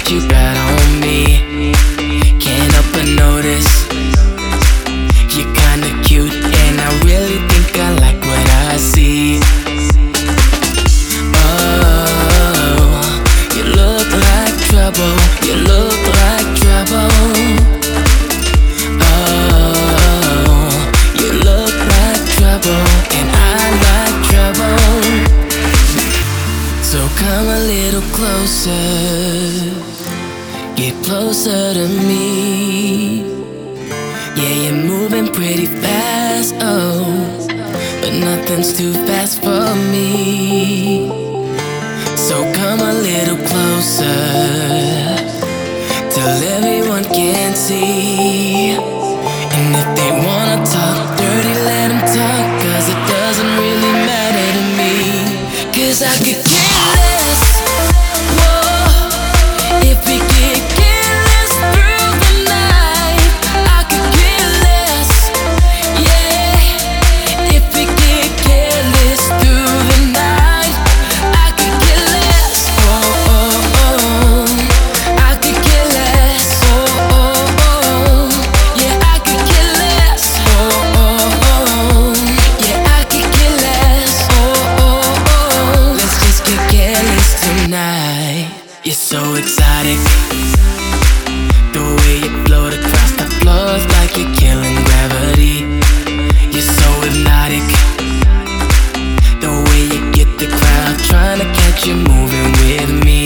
that you got on me. Can't help but notice you're kinda cute, and I really think I like what I see. Oh, you look like trouble. You look like trouble. Oh, you look like trouble, and I like trouble. So come a little closer, get closer to me. Yeah, you're moving pretty fast, oh, but nothing's too fast for me. So come a little closer, till everyone can see. And if they wanna talk dirty, let them talk, 'cause it doesn't really matter to me. 'Cause I could care less, whoa, if we get careless through the night. I could care less, yeah, if we get careless through the night. I could care less, oh, oh, oh. I could care less, oh, oh, oh. Yeah, I could care less, oh, oh, oh. Yeah, I could care less, oh, oh, oh. Let's just get careless tonight. You're so exotic, the way you float across the floors like you're killing gravity. You're so hypnotic, the way you get the crowd trying to catch you moving with me.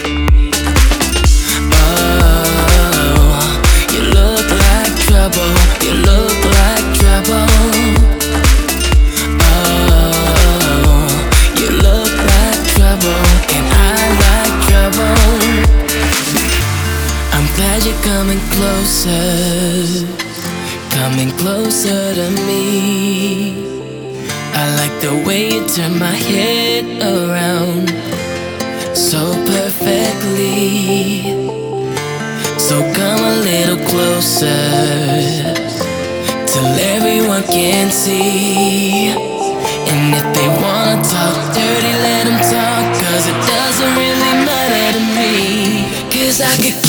Oh, you look like trouble. You look like trouble. Oh, you look like trouble, and I like trouble. I'm glad you're coming closer to me. I like the way you turn my head around so perfectly. So come a little closer, till everyone can see. And if they wanna talk dirty, let them talk, 'cause it doesn't really matter to me. 'Cause I could